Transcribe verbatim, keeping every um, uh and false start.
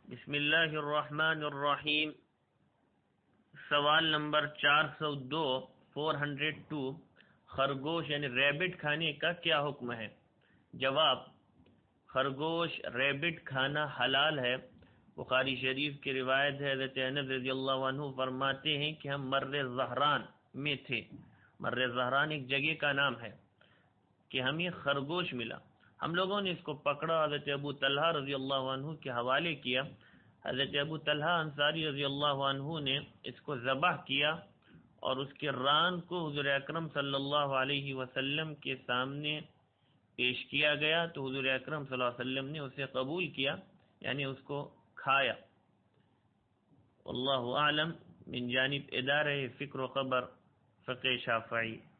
बिस्मिल्लाहिर्रहमानिर्रहीम। सवाल नंबर चार सौ दो, फोर हंड्रेड टू। खरगोश यानी रैबिट खाने का क्या हुक्म है? जवाब, खरगोश रैबिट खाना हलाल है। बुखारी शरीफ की रिवायत है, हज़रत अनस रज़ियल्लाहु अन्हु फरमाते हैं कि हम मर्रे ज़हरान में थे। मर्रे ज़हरान एक जगह का नाम है कि हमें खरगोश मिला। हम लोगों ने इसको पकड़ा, हज़रत अबू तलहा रज़ियल्लाहु अन्हु के हवाले किया। हज़रत अबू तलहा अंसारी रज़ियल्लाहु अन्हु ने इसको ज़बह किया और उसके रान को हुज़ूर अकरम सल्लल्लाहु अलैहि वसल्लम के सामने पेश किया गया, तो हुज़ूर अकरम सल्लल्लाहु अलैहि वसल्लम ने उसे कबूल किया, यानी उसको खाया। अल्लाहु आलम। मिन जानिब इदारे फ़िक्र व ख़बर फ़िक़्ह शाफ़िई।